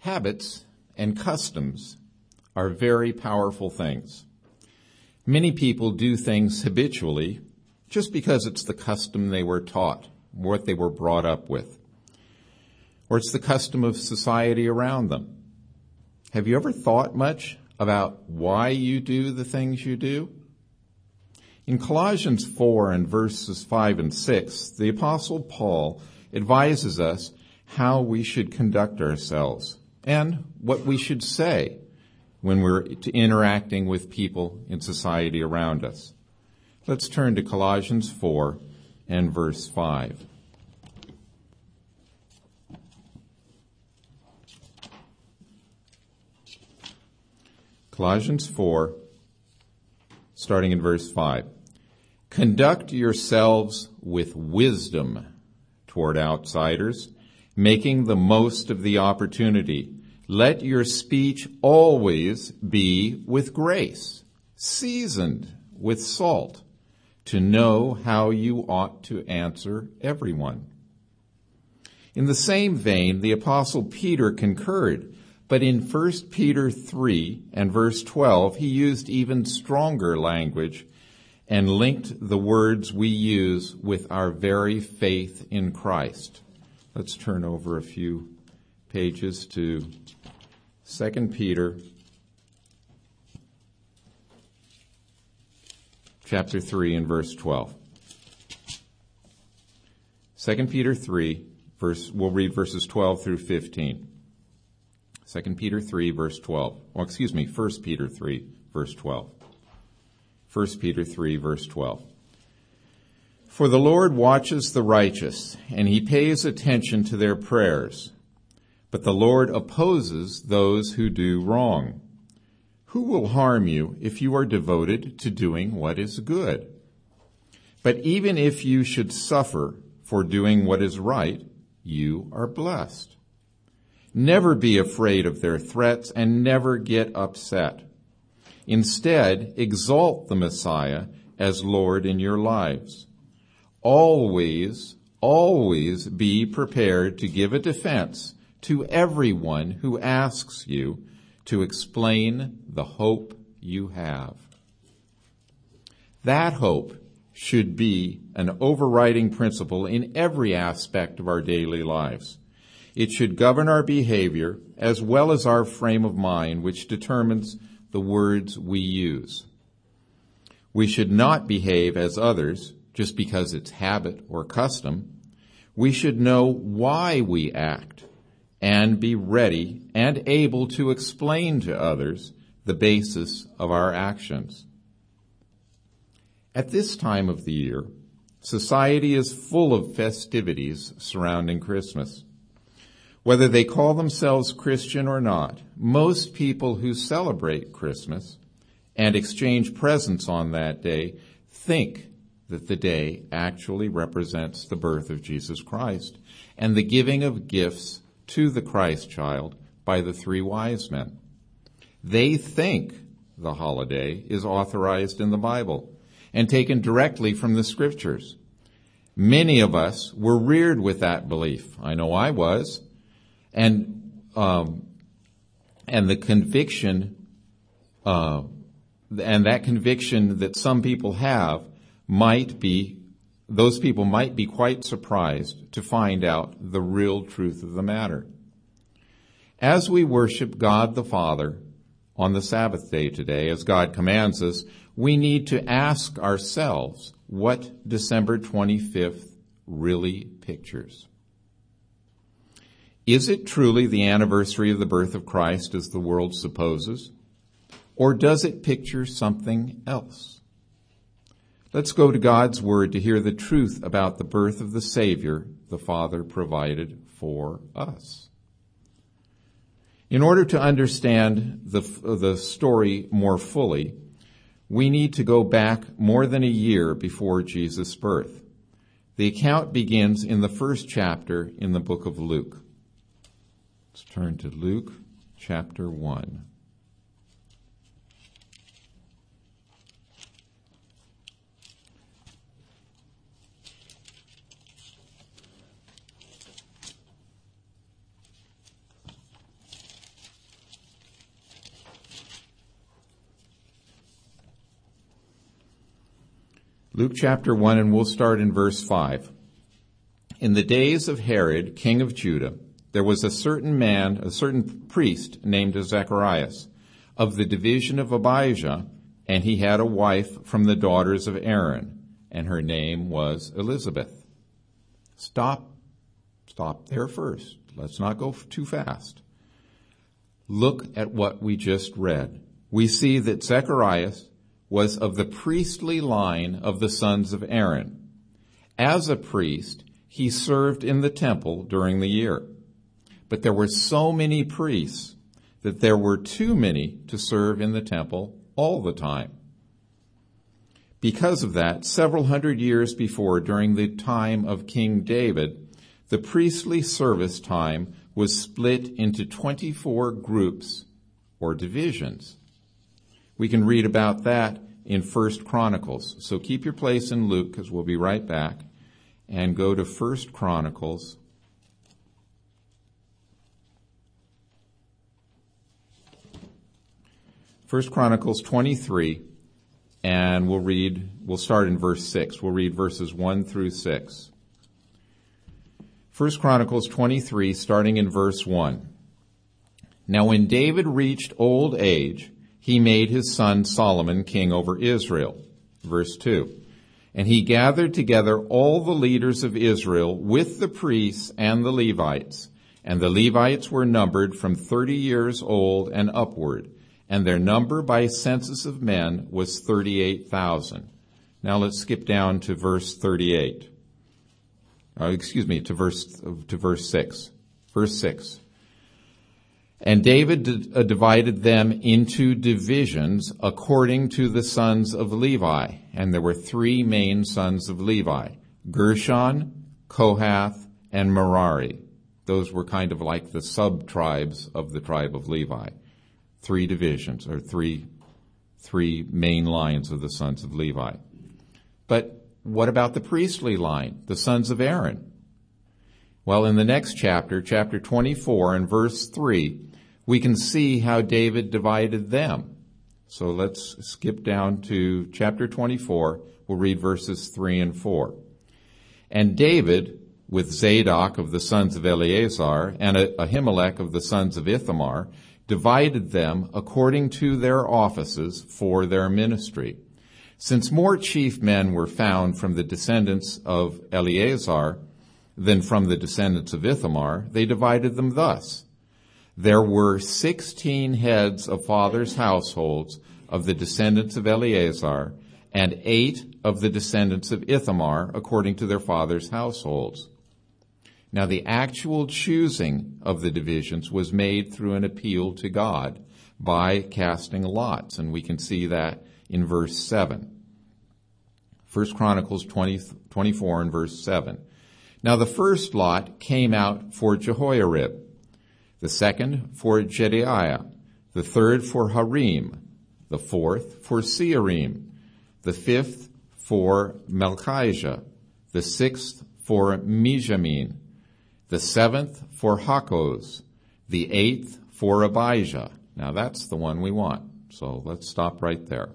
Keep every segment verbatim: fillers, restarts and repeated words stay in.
Habits and customs are very powerful things. Many people do things habitually just because it's the custom they were taught, what they were brought up with, or it's the custom of society around them. Have you ever thought much about why you do the things you do? In Colossians four and verses five and six, the Apostle Paul advises us how we should conduct ourselves and what we should say when we're interacting with people in society around us. Let's turn to Colossians four and verse five. Colossians four, starting in verse five. Conduct yourselves with wisdom toward outsiders, making the most of the opportunity. Let your speech always be with grace, seasoned with salt, to know how you ought to answer everyone. In the same vein, the Apostle Peter concurred, but in First Peter three and verse twelve, he used even stronger language and linked the words we use with our very faith in Christ. Let's turn over a few pages to Second Peter chapter three and verse twelve. Second Peter three, verse, we'll read verses twelve through fifteen. Second Peter three, verse twelve. Well, excuse me, First Peter three, verse twelve. First Peter three, verse twelve. For the Lord watches the righteous, and he pays attention to their prayers. But the Lord opposes those who do wrong. Who will harm you if you are devoted to doing what is good? But even if you should suffer for doing what is right, you are blessed. Never be afraid of their threats and never get upset. Instead, exalt the Messiah as Lord in your lives. Always, always be prepared to give a defense to everyone who asks you to explain the hope you have. That hope should be an overriding principle in every aspect of our daily lives. It should govern our behavior as well as our frame of mind, which determines the words we use. We should not behave as others just because it's habit or custom. We should know why we act and be ready and able to explain to others the basis of our actions. At this time of the year, society is full of festivities surrounding Christmas. Whether they call themselves Christian or not, most people who celebrate Christmas and exchange presents on that day think that the day actually represents the birth of Jesus Christ and the giving of gifts to the Christ child by the three wise men. They think the holiday is authorized in the Bible and taken directly from the Scriptures. Many of us were reared with that belief. I know I was. And um, and the conviction, uh, and that conviction that some people have might be, those people might be quite surprised to find out the real truth of the matter. As we worship God the Father on the Sabbath day today, as God commands us, we need to ask ourselves what December twenty-fifth really pictures. Is it truly the anniversary of the birth of Christ as the world supposes? Or does it picture something else? Let's go to God's Word to hear the truth about the birth of the Savior the Father provided for us. In order to understand the, the story more fully, we need to go back more than a year before Jesus' birth. The account begins in the first chapter in the book of Luke. Let's turn to Luke chapter one. Luke chapter one, and we'll start in verse five. In the days of Herod, king of Judah, there was a certain man, a certain priest named Zacharias, of the division of Abijah, and he had a wife from the daughters of Aaron, and her name was Elizabeth. Stop, stop there first. Let's not go too fast. Look at what we just read. We see that Zacharias was of the priestly line of the sons of Aaron. As a priest, he served in the temple during the year. But there were so many priests that there were too many to serve in the temple all the time. Because of that, several hundred years before, during the time of King David, the priestly service time was split into twenty-four groups or divisions. We can read about that in First Chronicles. So keep your place in Luke, because we'll be right back, and go to First Chronicles. First Chronicles twenty-three, and we'll read, we'll start in verse six. We'll read verses one through six. First Chronicles twenty-three, starting in verse one. Now when David reached old age, he made his son Solomon king over Israel. Verse two. And he gathered together all the leaders of Israel with the priests and the Levites. And the Levites were numbered from thirty years old and upward. And their number by census of men was thirty-eight thousand. Now let's skip down to verse thirty-eight. Uh, excuse me, to verse, to verse six. Verse six. And David d- uh, divided them into divisions according to the sons of Levi. And there were three main sons of Levi: Gershon, Kohath, and Merari. Those were kind of like the sub-tribes of the tribe of Levi. Three divisions, or three, three main lines of the sons of Levi. But what about the priestly line, the sons of Aaron? Well, in the next chapter, chapter twenty-four and verse three, we can see how David divided them. So let's skip down to chapter twenty-four. We'll read verses three and four. And David, with Zadok of the sons of Eleazar and Ahimelech of the sons of Ithamar, divided them according to their offices for their ministry. Since more chief men were found from the descendants of Eleazar than from the descendants of Ithamar, they divided them thus. There were sixteen heads of fathers' households of the descendants of Eleazar, and eight of the descendants of Ithamar, according to their fathers' households. Now the actual choosing of the divisions was made through an appeal to God by casting lots, and we can see that in verse seven. First Chronicles twenty, twenty-four and verse seven. Now the first lot came out for Jehoiarib, the second for Jedaiah, the third for Harim, the fourth for Searim, the fifth for Melchijah, the sixth for Mijamin, the seventh for Hakkoz, the eighth for Abijah. Now that's the one we want, so let's stop right there.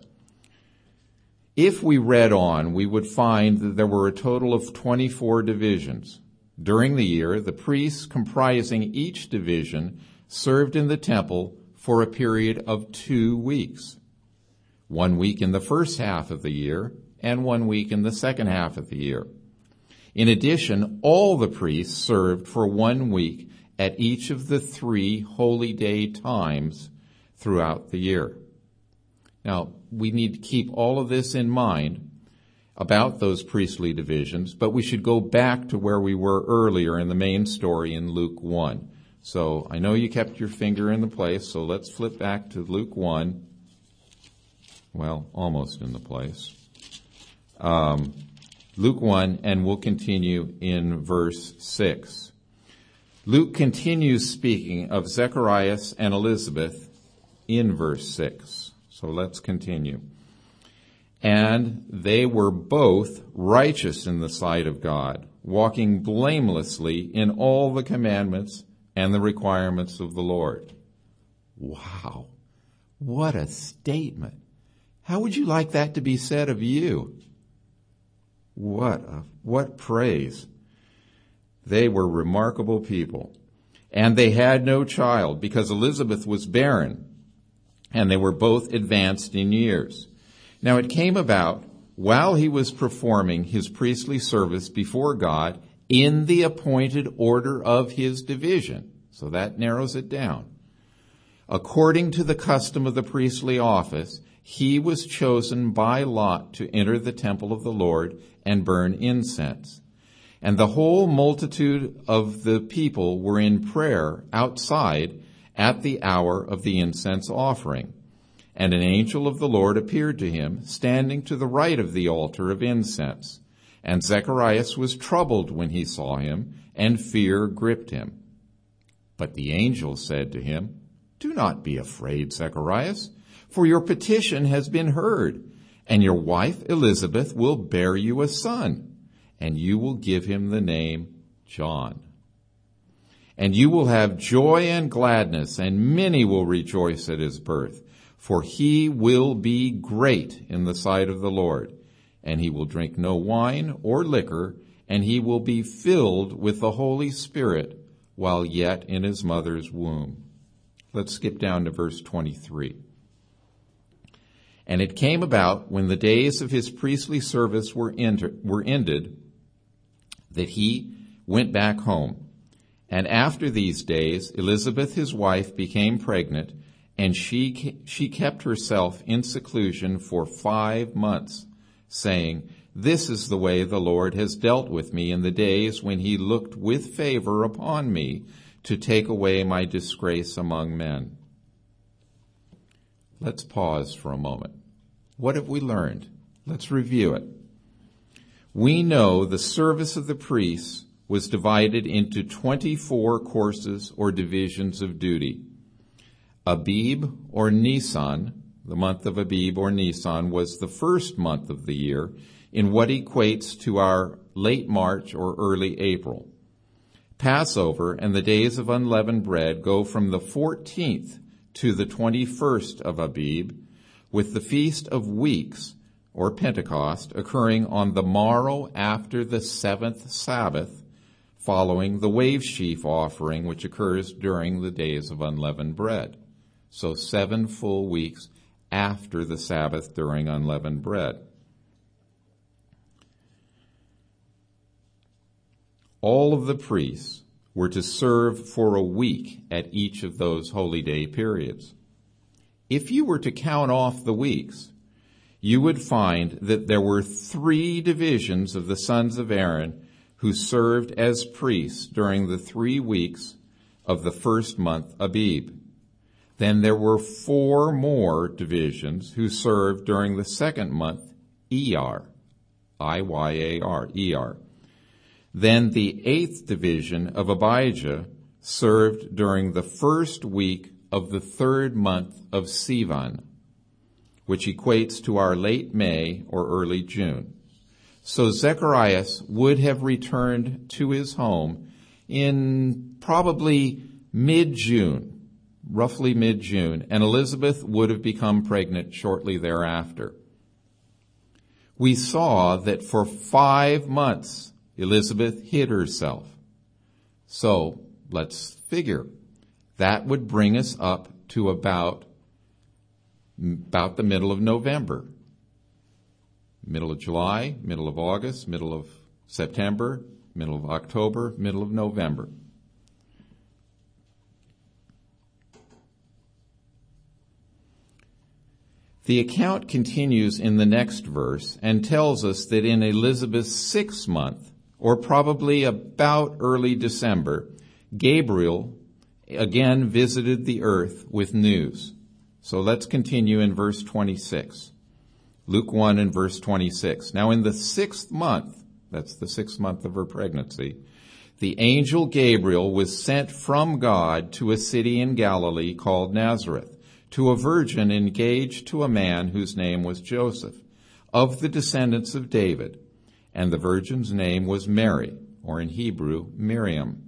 If we read on, we would find that there were a total of twenty-four divisions. During the year, the priests comprising each division served in the temple for a period of two weeks. One week in the first half of the year and one week in the second half of the year. In addition, all the priests served for one week at each of the three holy day times throughout the year. Now, we need to keep all of this in mind about those priestly divisions, but we should go back to where we were earlier in the main story in Luke one. So I know you kept your finger in the place, so let's flip back to Luke one. Well, almost in the place. Um, Luke one, and we'll continue in verse six. Luke continues speaking of Zacharias and Elizabeth in verse six. So let's continue. And they were both righteous in the sight of God, walking blamelessly in all the commandments and the requirements of the Lord. Wow. What a statement. How would you like that to be said of you? What a, what praise. They were remarkable people. And they had no child because Elizabeth was barren, and they were both advanced in years. Now it came about while he was performing his priestly service before God in the appointed order of his division. So that narrows it down. According to the custom of the priestly office, he was chosen by lot to enter the temple of the Lord and burn incense. And the whole multitude of the people were in prayer outside at the hour of the incense offering. And an angel of the Lord appeared to him, standing to the right of the altar of incense. And Zacharias was troubled when he saw him, and fear gripped him. But the angel said to him, "Do not be afraid, Zacharias, for your petition has been heard, and your wife Elizabeth will bear you a son, and you will give him the name John. And you will have joy and gladness, and many will rejoice at his birth, for he will be great in the sight of the Lord, and he will drink no wine or liquor, and he will be filled with the Holy Spirit while yet in his mother's womb." Let's skip down to verse twenty-three. And it came about when the days of his priestly service were, enter, were ended that he went back home. And after these days, Elizabeth, his wife, became pregnant, and she, she kept herself in seclusion for five months, saying, "This is the way the Lord has dealt with me in the days when he looked with favor upon me to take away my disgrace among men." Let's pause for a moment. What have we learned? Let's review it. We know the service of the priests was divided into twenty-four courses or divisions of duty. Abib or Nisan, the month of Abib or Nisan, was the first month of the year in what equates to our late March or early April. Passover and the days of unleavened bread go from the fourteenth to the twenty-first of Abib, with the Feast of Weeks, or Pentecost, occurring on the morrow after the seventh Sabbath, following the wave sheaf offering, which occurs during the days of unleavened bread. So seven full weeks after the Sabbath during unleavened bread. All of the priests were to serve for a week at each of those holy day periods. If you were to count off the weeks, you would find that there were three divisions of the sons of Aaron who served as priests during the three weeks of the first month Abib. Then there were four more divisions who served during the second month Iyar, I Y A R, Iyar. Then the eighth division of Abijah served during the first week of the third month of Sivan, which equates to our late May or early June. So Zacharias would have returned to his home in probably mid-June, roughly mid-June, and Elizabeth would have become pregnant shortly thereafter. We saw that for five months, Elizabeth hid herself. So let's figure. That would bring us up to about, about the middle of November. Middle of July, middle of August, middle of September, middle of October, middle of November. The account continues in the next verse and tells us that in Elizabeth's sixth month, or probably about early December, Gabriel again visited the earth with news. So let's continue in verse twenty-six. Luke one and verse twenty-six. Now in the sixth month, that's the sixth month of her pregnancy, the angel Gabriel was sent from God to a city in Galilee called Nazareth, to a virgin engaged to a man whose name was Joseph, of the descendants of David. And the virgin's name was Mary, or in Hebrew, Miriam.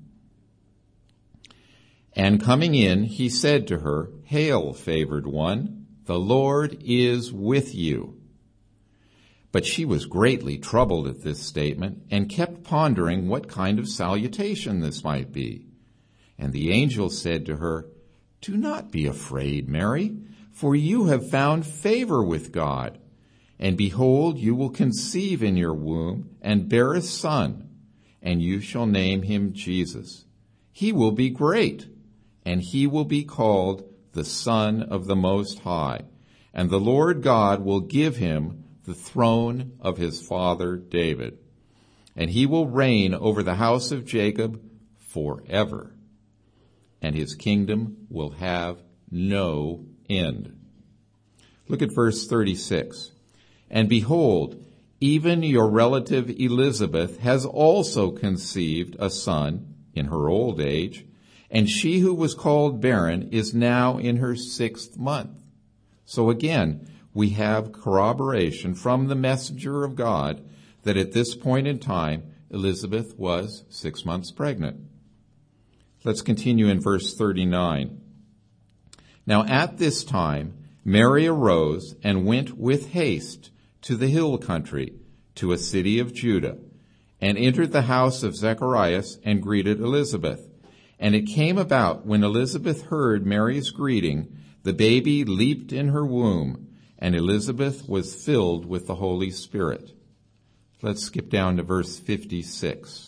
And coming in, he said to her, "Hail, favored one, the Lord is with you." But she was greatly troubled at this statement and kept pondering what kind of salutation this might be. And the angel said to her, "Do not be afraid, Mary, for you have found favor with God. And behold, you will conceive in your womb and bear a son, and you shall name him Jesus. He will be great, and he will be called the Son of the Most High. And the Lord God will give him the throne of his father David. And he will reign over the house of Jacob forever. And his kingdom will have no end." Look at verse thirty-six. "And behold, even your relative Elizabeth has also conceived a son in her old age, and she who was called barren is now in her sixth month." So again, we have corroboration from the messenger of God that at this point in time, Elizabeth was six months pregnant. Let's continue in verse thirty-nine. "Now at this time, Mary arose and went with haste to the hill country, to a city of Judah, and entered the house of Zacharias and greeted Elizabeth. And it came about when Elizabeth heard Mary's greeting, the baby leaped in her womb, and Elizabeth was filled with the Holy Spirit." Let's skip down to verse fifty-six.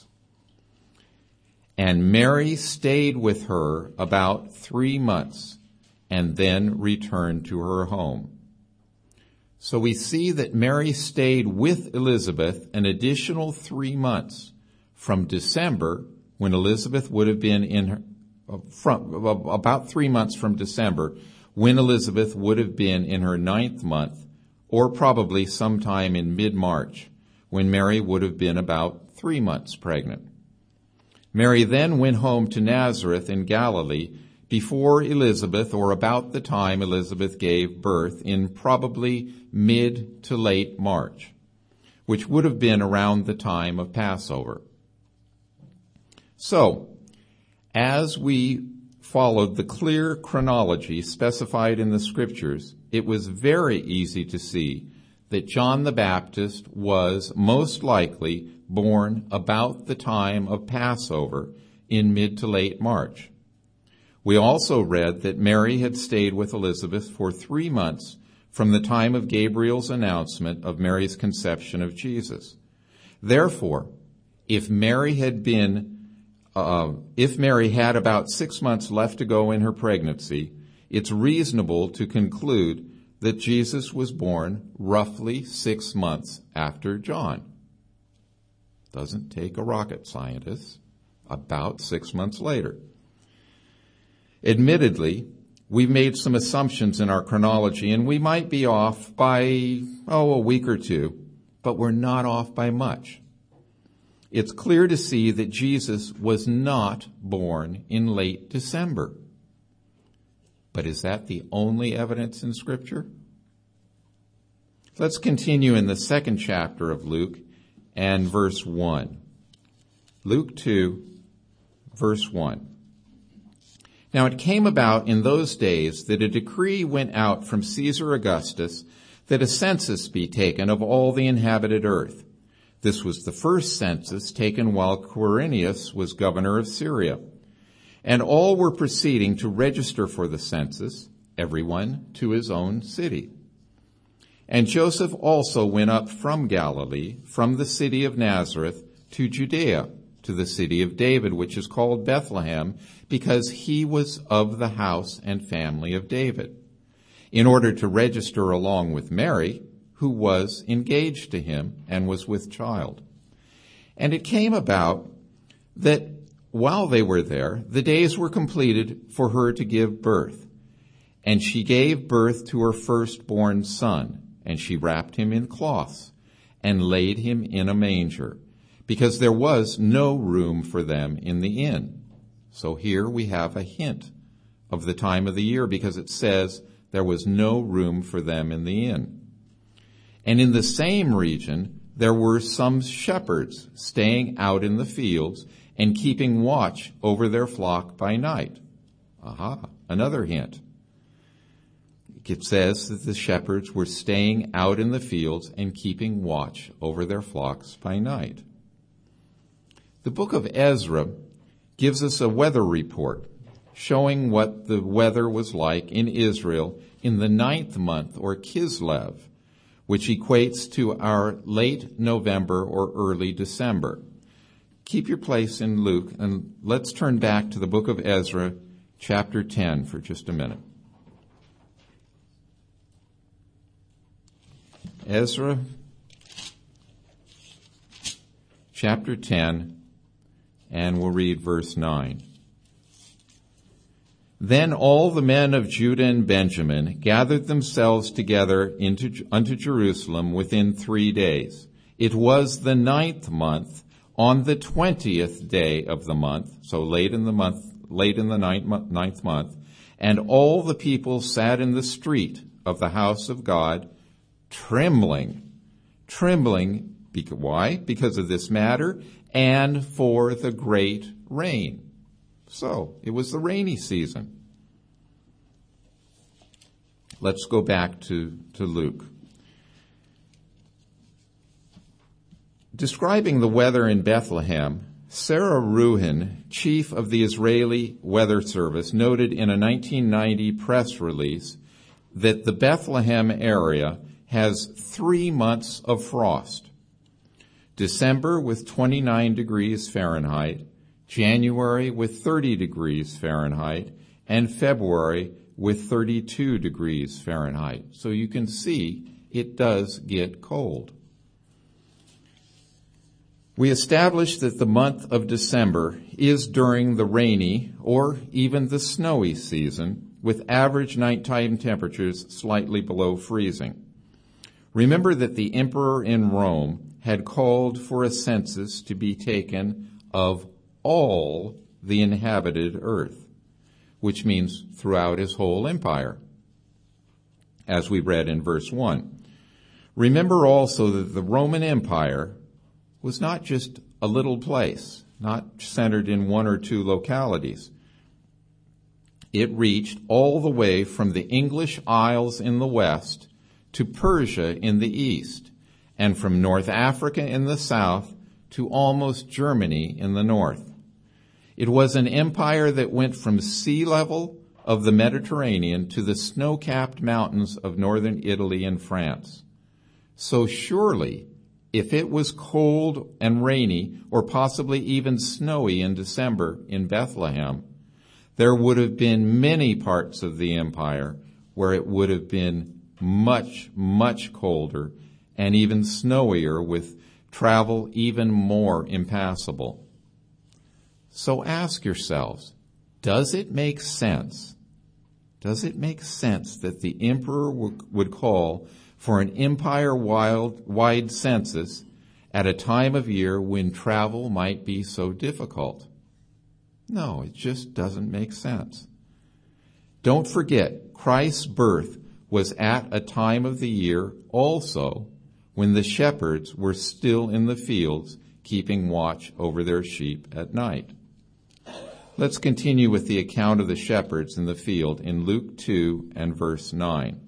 "And Mary stayed with her about three months, and then returned to her home." So we see that Mary stayed with Elizabeth an additional three months from December, when Elizabeth would have been in her, from, about three months from December, when Elizabeth would have been in her ninth month, or probably sometime in mid-March, when Mary would have been about three months pregnant. Mary then went home to Nazareth in Galilee before Elizabeth, or about the time Elizabeth gave birth, in probably mid to late March, which would have been around the time of Passover. So, as we followed the clear chronology specified in the scriptures, it was very easy to see that John the Baptist was most likely born about the time of Passover in mid to late March. We also read that Mary had stayed with Elizabeth for three months from the time of Gabriel's announcement of Mary's conception of Jesus. Therefore, if Mary had been Uh, if Mary had about six months left to go in her pregnancy, it's reasonable to conclude that Jesus was born roughly six months after John. Doesn't take a rocket scientist. About six months later. Admittedly, we've made some assumptions in our chronology, and we might be off by, oh, a week or two, but we're not off by much. It's clear to see that Jesus was not born in late December. But is that the only evidence in Scripture? Let's continue in the second chapter of Luke and verse one. Luke two, verse one. Now it came about in those days that a decree went out from Caesar Augustus that a census be taken of all the inhabited earth. This was the first census taken while Quirinius was governor of Syria. And all were proceeding to register for the census, everyone to his own city. And Joseph also went up from Galilee, from the city of Nazareth, to Judea, to the city of David, which is called Bethlehem, because he was of the house and family of David, in order to register along with Mary, who was engaged to him and was with child. And it came about that while they were there, the days were completed for her to give birth. And she gave birth to her firstborn son, and she wrapped him in cloths and laid him in a manger, because there was no room for them in the inn. So here we have a hint of the time of the year, because it says there was no room for them in the inn. And in the same region, there were some shepherds staying out in the fields and keeping watch over their flock by night. Aha, another hint. It says that the shepherds were staying out in the fields and keeping watch over their flocks by night. The book of Ezra gives us a weather report showing what the weather was like in Israel in the ninth month, or Kislev, which equates to our late November or early December. Keep your place in Luke, and let's turn back to the book of Ezra, chapter ten, for just a minute. Ezra, chapter ten, and we'll read verse nine. Then all the men of Judah and Benjamin gathered themselves together into, unto Jerusalem within three days. It was the ninth month, on the twentieth day of the month, so late in the month, late in the ninth, ninth month, and all the people sat in the street of the house of God, trembling, trembling. Because, why? Because of this matter, and for the great rain. So, it was the rainy season. Let's go back to, to Luke. Describing the weather in Bethlehem, Sarah Ruhin, chief of the Israeli Weather Service, noted in a nineteen ninety press release that the Bethlehem area has three months of frost. December with twenty-nine degrees Fahrenheit, January with thirty degrees Fahrenheit, and February with thirty-two degrees Fahrenheit. So you can see it does get cold. We established that the month of December is during the rainy or even the snowy season, with average nighttime temperatures slightly below freezing. Remember that the emperor in Rome had called for a census to be taken of all the inhabited earth, which means throughout his whole empire, as we read in verse one. Remember also that the Roman Empire was not just a little place, not centered in one or two localities. It reached all the way from the English Isles in the west to Persia in the east, and from North Africa in the south to almost Germany in the north. It was an empire that went from sea level of the Mediterranean to the snow-capped mountains of northern Italy and France. So surely, if it was cold and rainy, or possibly even snowy in December in Bethlehem, there would have been many parts of the empire where it would have been much, much colder and even snowier, with travel even more impassable. So ask yourselves, does it make sense? Does it make sense that the emperor would call for an empire-wide census at a time of year when travel might be so difficult? No, it just doesn't make sense. Don't forget, Christ's birth was at a time of the year also when the shepherds were still in the fields keeping watch over their sheep at night. Let's continue with the account of the shepherds in the field in Luke two and verse nine.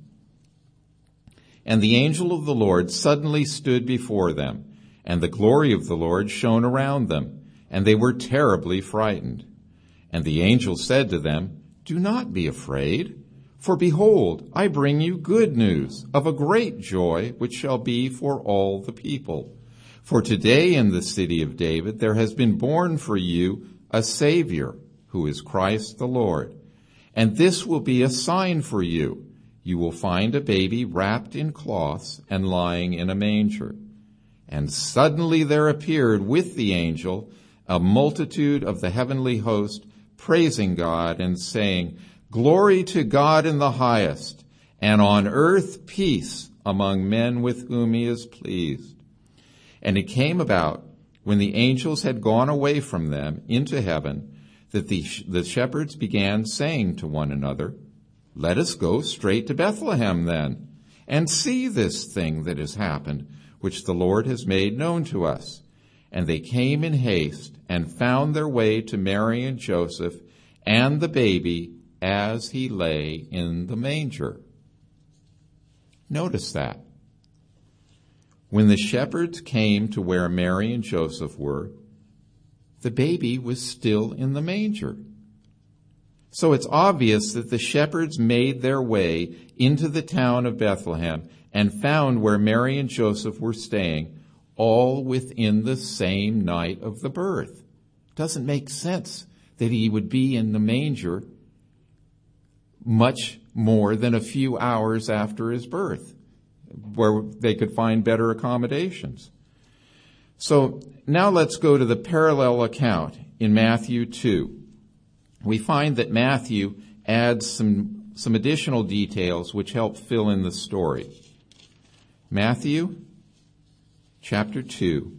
And the angel of the Lord suddenly stood before them, and the glory of the Lord shone around them, and they were terribly frightened. And the angel said to them, Do not be afraid. For behold, I bring you good news of a great joy, which shall be for all the people. For today in the city of David there has been born for you a Savior, who is Christ the Lord. And this will be a sign for you. You will find a baby wrapped in cloths and lying in a manger. And suddenly there appeared with the angel a multitude of the heavenly host, praising God and saying, Glory to God in the highest, and on earth peace among men with whom he is pleased. And it came about, when the angels had gone away from them into heaven, that the, the shepherds began saying to one another, Let us go straight to Bethlehem then, and see this thing that has happened, which the Lord has made known to us. And they came in haste, and found their way to Mary and Joseph, and the baby as he lay in the manger. Notice that. When the shepherds came to where Mary and Joseph were, the baby was still in the manger. So it's obvious that the shepherds made their way into the town of Bethlehem and found where Mary and Joseph were staying, all within the same night of the birth. Doesn't make sense that he would be in the manger much more than a few hours after his birth, where they could find better accommodations. So now let's go to the parallel account in Matthew two. We find that Matthew adds some, some additional details which help fill in the story. Matthew chapter two,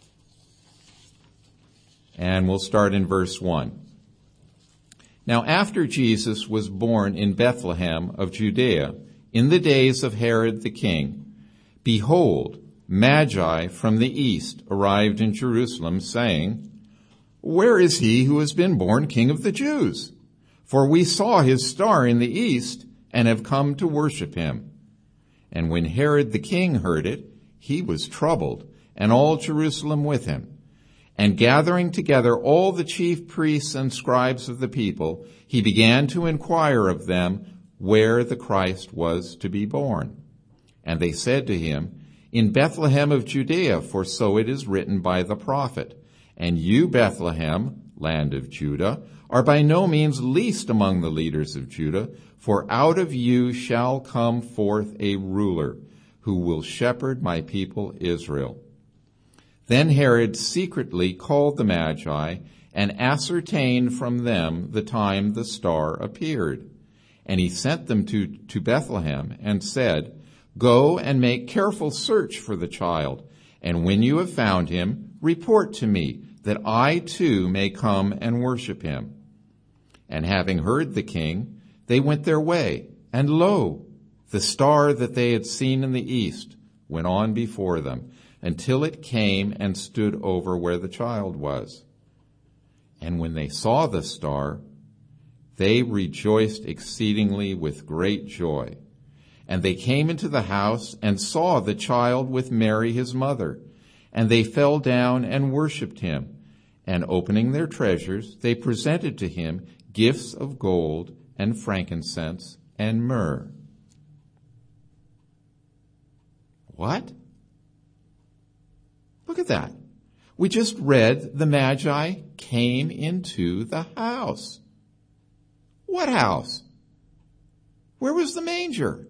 and we'll start in verse one. Now after Jesus was born in Bethlehem of Judea, in the days of Herod the king, behold, Magi from the east arrived in Jerusalem, saying, Where is he who has been born King of the Jews? For we saw his star in the east and have come to worship him. And when Herod the king heard it, he was troubled, and all Jerusalem with him. And gathering together all the chief priests and scribes of the people, he began to inquire of them where the Christ was to be born. And they said to him, In Bethlehem of Judea, for so it is written by the prophet. And you, Bethlehem, land of Judah, are by no means least among the leaders of Judah, for out of you shall come forth a ruler, who will shepherd my people Israel. Then Herod secretly called the Magi and ascertained from them the time the star appeared. And he sent them to, to Bethlehem and said, Go and make careful search for the child, and when you have found him, report to me, that I too may come and worship him. And having heard the king, they went their way, and lo, the star that they had seen in the east went on before them, until it came and stood over where the child was. And when they saw the star, they rejoiced exceedingly with great joy. And they came into the house and saw the child with Mary his mother, and they fell down and worshipped him. And opening their treasures, they presented to him gifts of gold and frankincense and myrrh. What? Look at that. We just read the Magi came into the house. What house? Where was the manger?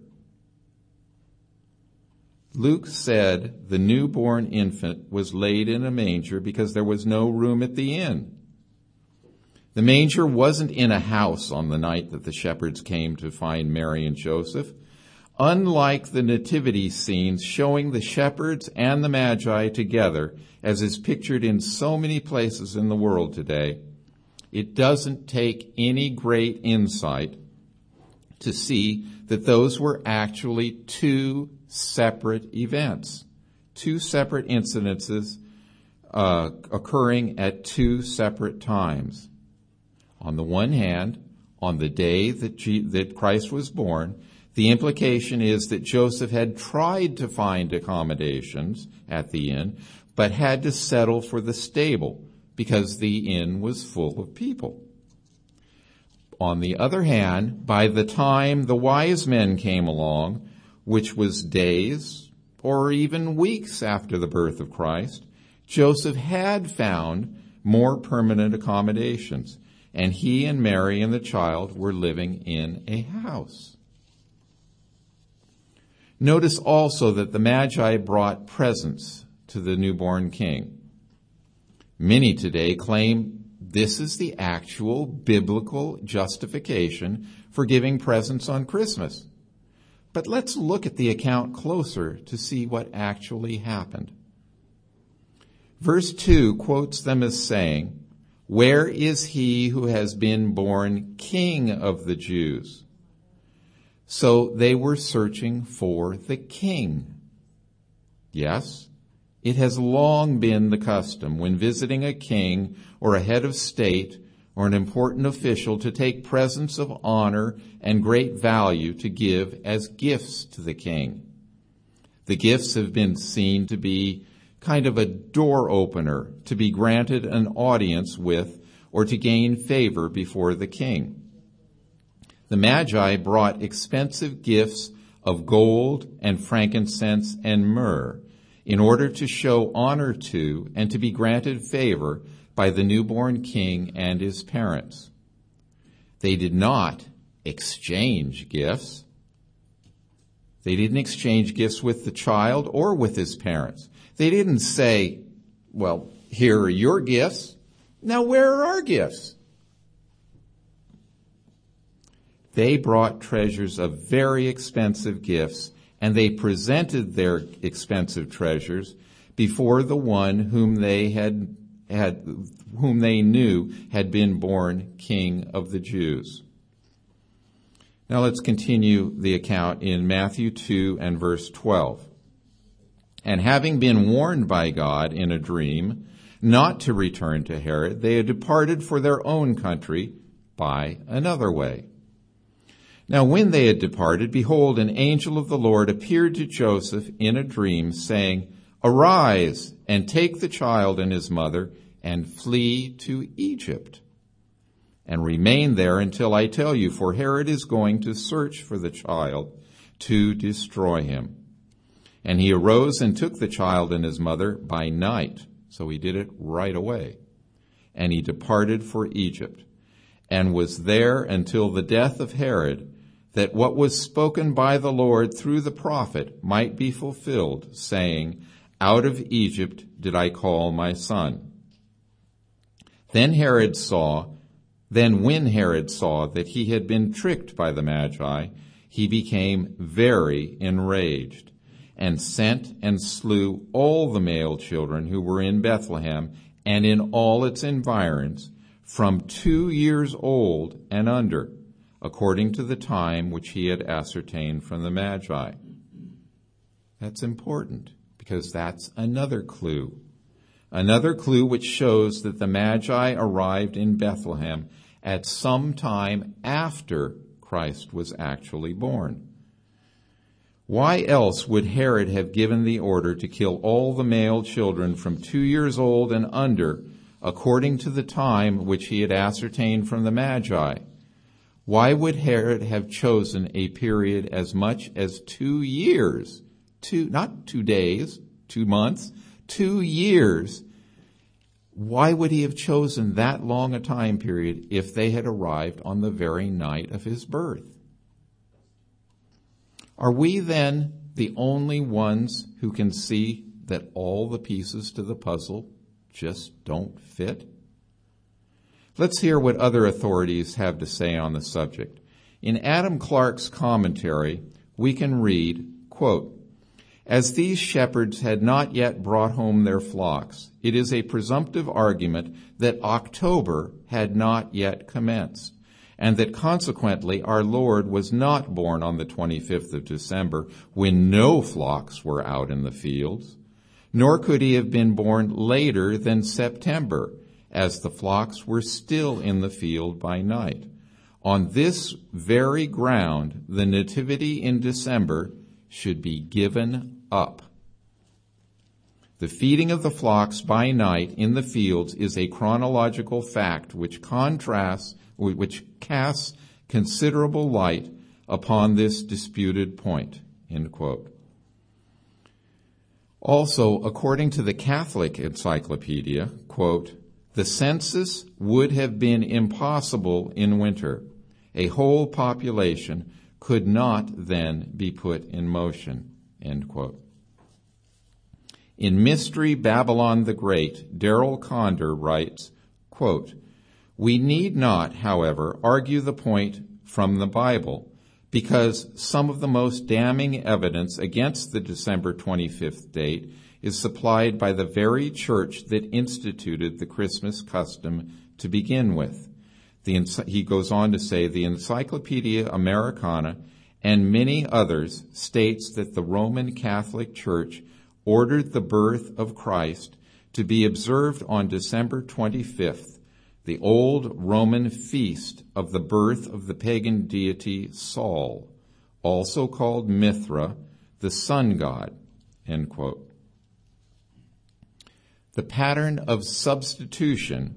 Luke said the newborn infant was laid in a manger because there was no room at the inn. The manger wasn't in a house on the night that the shepherds came to find Mary and Joseph. Unlike the nativity scenes showing the shepherds and the Magi together, as is pictured in so many places in the world today, it doesn't take any great insight to see that those were actually two separate events, two separate incidences uh, occurring at two separate times. On the one hand, on the day that, G- that Christ was born, the implication is that Joseph had tried to find accommodations at the inn, but had to settle for the stable because the inn was full of people. On the other hand, by the time the wise men came along, which was days or even weeks after the birth of Christ, Joseph had found more permanent accommodations, and he and Mary and the child were living in a house. Notice also that the Magi brought presents to the newborn king. Many today claim this is the actual biblical justification for giving presents on Christmas. But let's look at the account closer to see what actually happened. Verse two quotes them as saying, "Where is he who has been born King of the Jews?" So they were searching for the king. Yes, it has long been the custom when visiting a king or a head of state or an important official to take presents of honor and great value to give as gifts to the king. The gifts have been seen to be kind of a door opener to be granted an audience with or to gain favor before the king. The Magi brought expensive gifts of gold and frankincense and myrrh in order to show honor to and to be granted favor by the newborn king and his parents. They did not exchange gifts. They didn't exchange gifts with the child or with his parents. They didn't say, well, here are your gifts. Now where are our gifts? They brought treasures of very expensive gifts, and they presented their expensive treasures before the one whom they had, had, whom they knew had been born King of the Jews. Now let's continue the account in Matthew two and verse twelve. And having been warned by God in a dream not to return to Herod, they had departed for their own country by another way. Now when they had departed, behold, an angel of the Lord appeared to Joseph in a dream, saying, Arise, and take the child and his mother, and flee to Egypt, and remain there until I tell you, for Herod is going to search for the child to destroy him. And he arose and took the child and his mother by night. So he did it right away. And he departed for Egypt, and was there until the death of Herod, that what was spoken by the Lord through the prophet might be fulfilled, saying, Out of Egypt did I call my son. Then Herod saw, then when Herod saw that he had been tricked by the Magi, he became very enraged, and sent and slew all the male children who were in Bethlehem and in all its environs, from two years old and under, according to the time which he had ascertained from the Magi. That's important, because that's another clue. Another clue which shows that the Magi arrived in Bethlehem at some time after Christ was actually born. Why else would Herod have given the order to kill all the male children from two years old and under, according to the time which he had ascertained from the Magi? Why would Herod have chosen a period as much as two years, two, not two days, two months, two years? Why would he have chosen that long a time period if they had arrived on the very night of his birth? Are we then the only ones who can see that all the pieces to the puzzle just don't fit? Let's hear what other authorities have to say on the subject. In Adam Clarke's commentary, we can read, quote, As these shepherds had not yet brought home their flocks, it is a presumptive argument that October had not yet commenced, and that consequently our Lord was not born on the twenty-fifth of December, when no flocks were out in the fields, nor could he have been born later than September, as the flocks were still in the field by night. On this very ground, the nativity in December should be given up. The feeding of the flocks by night in the fields is a chronological fact which contrasts, which casts considerable light upon this disputed point, end quote. Also, according to the Catholic Encyclopedia, quote, the census would have been impossible in winter. A whole population could not then be put in motion, end quote. In Mystery Babylon the Great, Darrell Conder writes, quote, We need not, however, argue the point from the Bible, because some of the most damning evidence against the December twenty-fifth date is supplied by the very church that instituted the Christmas custom to begin with. The, he goes on to say, the Encyclopedia Americana and many others states that the Roman Catholic Church ordered the birth of Christ to be observed on December twenty-fifth, the old Roman feast of the birth of the pagan deity Sol, also called Mithra, the sun god. end quote. The pattern of substitution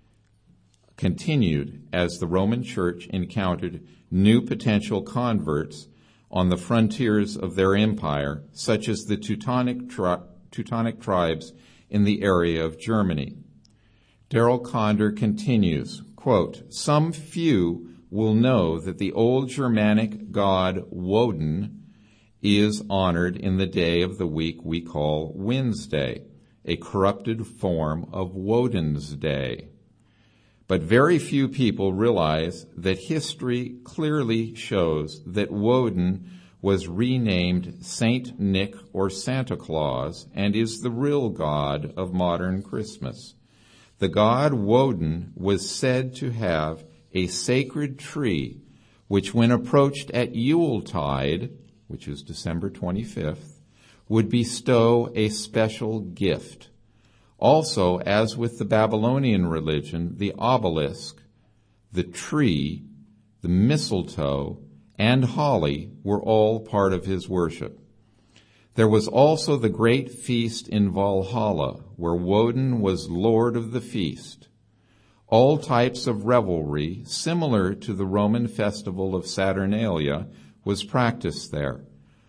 continued as the Roman Church encountered new potential converts on the frontiers of their empire, such as the Teutonic, tri- Teutonic tribes in the area of Germany. Darrell Conder continues, quote, "Some few will know that the old Germanic god Woden is honored in the day of the week we call Wednesday, a corrupted form of Woden's Day. But very few people realize that history clearly shows that Woden was renamed Saint Nick or Santa Claus and is the real god of modern Christmas. The god Woden was said to have a sacred tree, which when approached at Yuletide, which is December twenty-fifth, would bestow a special gift. Also, as with the Babylonian religion, the obelisk, the tree, the mistletoe, and holly were all part of his worship. There was also the great feast in Valhalla, where Woden was lord of the feast. All types of revelry, similar to the Roman festival of Saturnalia, was practiced there.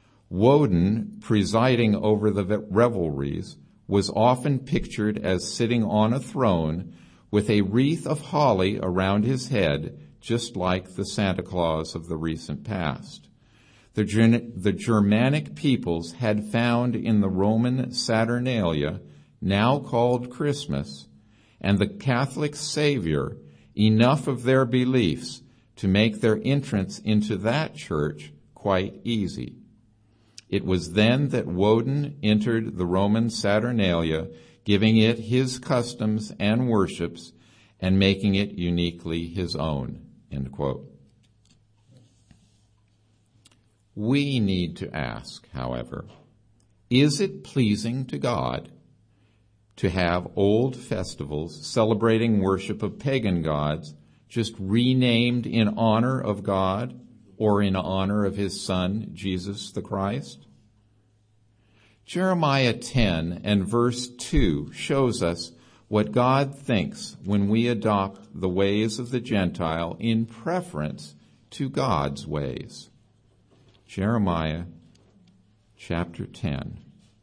Woden, presiding over the revelries, was often pictured as sitting on a throne with a wreath of holly around his head, just like the Santa Claus of the recent past. The, Ger- the Germanic peoples had found in the Roman Saturnalia, now called Christmas, and the Catholic Savior enough of their beliefs to make their entrance into that church quite easy. It was then that Woden entered the Roman Saturnalia, giving it his customs and worships and making it uniquely his own, end quote. We need to ask, however, is it pleasing to God to have old festivals celebrating worship of pagan gods just renamed in honor of God or in honor of his Son, Jesus the Christ? Jeremiah ten and verse two shows us what God thinks when we adopt the ways of the Gentile in preference to God's ways. Jeremiah chapter ten.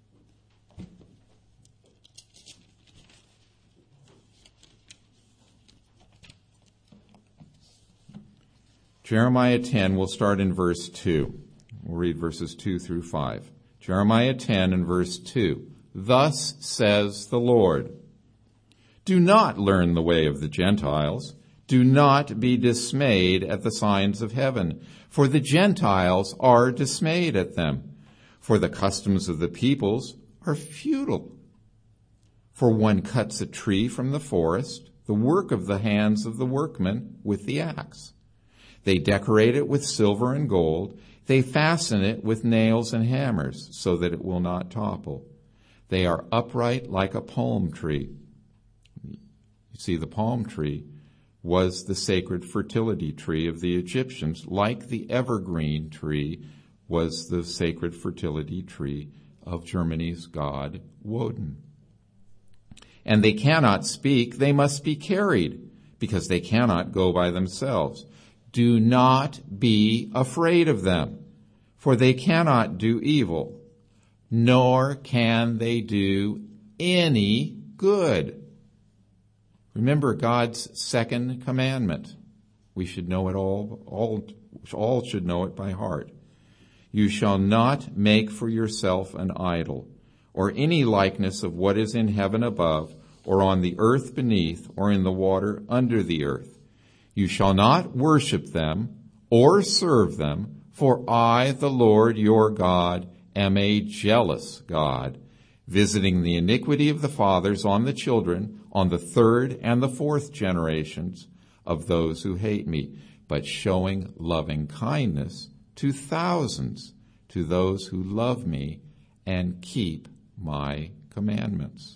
Jeremiah ten, we'll start in verse two. We'll read verses two through five. Jeremiah ten and verse two. Thus says the Lord, do not learn the way of the Gentiles. Do not be dismayed at the signs of heaven, for the Gentiles are dismayed at them. For the customs of the peoples are futile. For one cuts a tree from the forest, the work of the hands of the workmen with the axe. They decorate it with silver and gold. They fasten it with nails and hammers so that it will not topple. They are upright like a palm tree. You see, the palm tree was the sacred fertility tree of the Egyptians, like the evergreen tree was the sacred fertility tree of Germany's god Woden. And they cannot speak, they must be carried, because they cannot go by themselves. Do not be afraid of them, for they cannot do evil, nor can they do any good. Remember God's second commandment. We should know it all, all, all should know it by heart. You shall not make for yourself an idol, or any likeness of what is in heaven above, or on the earth beneath, or in the water under the earth. You shall not worship them or serve them, for I, the Lord your God, am a jealous God, visiting the iniquity of the fathers on the children, on the third and the fourth generations of those who hate me, but showing loving kindness to thousands, to those who love me and keep my commandments.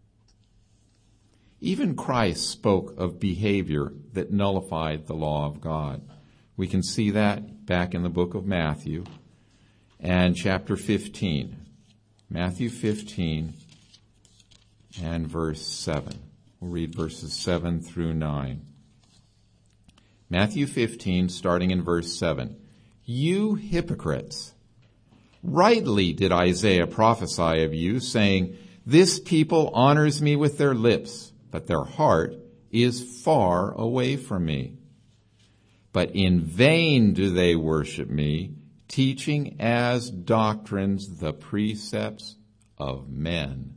Even Christ spoke of behavior that nullified the law of God. We can see that back in the book of Matthew and chapter fifteen. Matthew fifteen and verse seven. We'll read verses seven through nine. Matthew fifteen, starting in verse seven. You hypocrites! Rightly did Isaiah prophesy of you, saying, this people honors me with their lips, but their heart is far away from me. But in vain do they worship me, teaching as doctrines the precepts of men.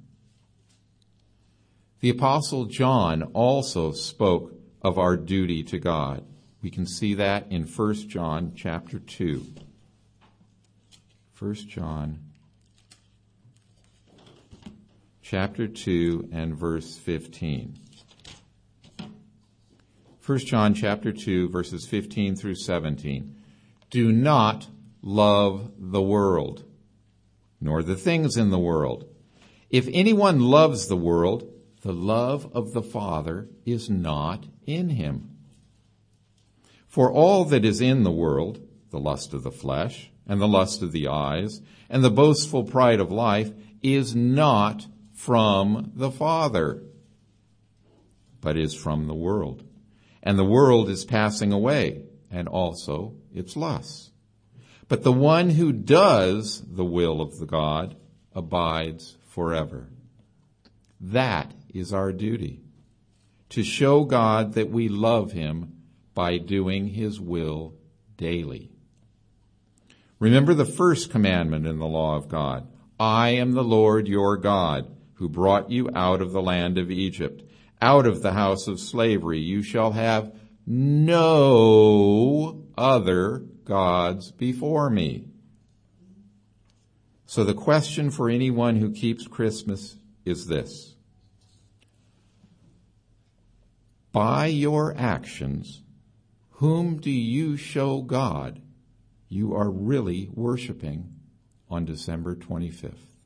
The Apostle John also spoke of our duty to God. We can see that in First John chapter two. First John chapter two and verse fifteen. First John chapter two, verses fifteen through seventeen. Do not love the world, nor the things in the world. If anyone loves the world, the love of the Father is not in him. For all that is in the world, the lust of the flesh, and the lust of the eyes, and the boastful pride of life, is not from the Father, but is from the world. And the world is passing away, and also its lusts. But the one who does the will of the God abides forever. That is our duty, to show God that we love him by doing his will daily. Remember the first commandment in the law of God. I am the Lord your God, who brought you out of the land of Egypt, out of the house of slavery. You shall have no other gods before me. So the question for anyone who keeps Christmas is this. By your actions, whom do you show God you are really worshiping on December twenty-fifth?